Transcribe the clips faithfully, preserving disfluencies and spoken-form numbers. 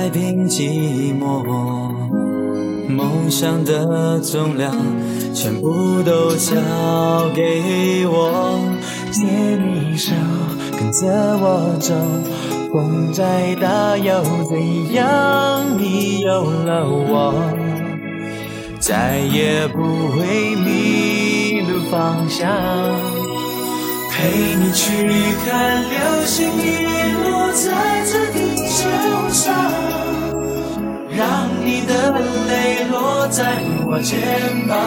平寂寞，梦想的重量全部都交给我， 牵你手，跟着我走，风再大又怎样？你有了我，再也不会迷路方向。 陪你去看流星雨落在这地球上，让你的泪落在我肩膀，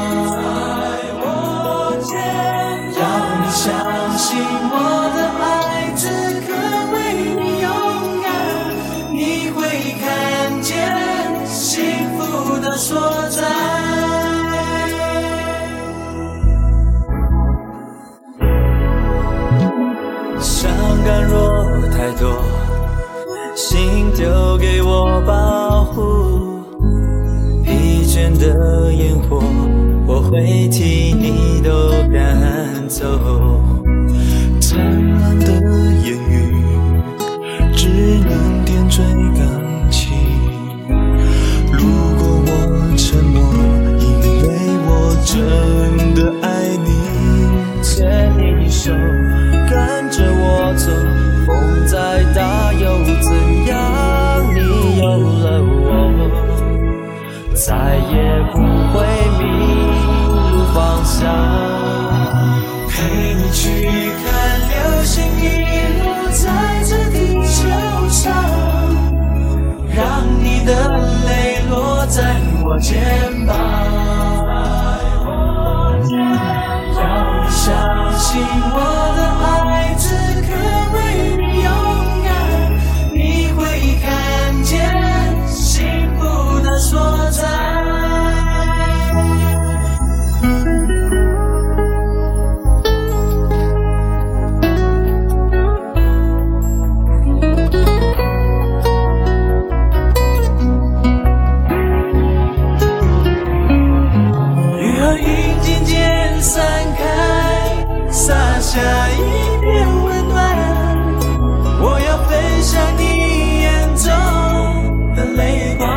要你相信我的爱此刻为你勇敢，你会看见幸福的所在。伤感若太多，心丢给我保护，疲倦的烟火我会替你都赶走， 灿烂的言语只能点缀感情，如果我沉默，因为我真的爱你。 牵你手，跟着我走，风再大又怎样？你有了我，再也不会迷路方向。陪你去看流星雨落在这地球上，让你的泪落在我肩膀，要你相信我的爱此刻为你勇敢，你会看见幸福的所在。雨和云渐渐散开，洒下一片温暖，我要分享你眼中的泪光，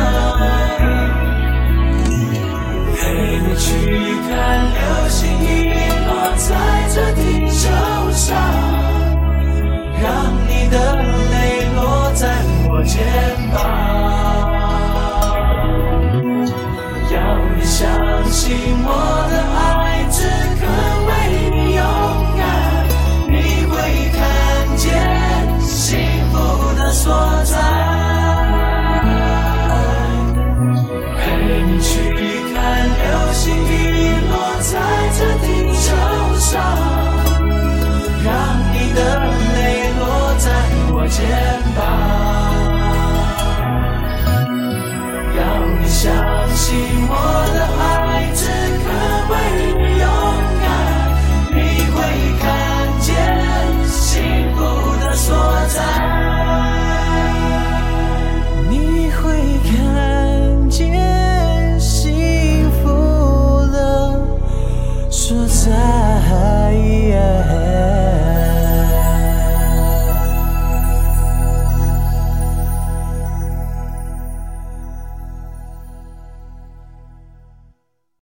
陪你去看流星雨落在这地球上，让你的泪落在我肩膀，要你相信我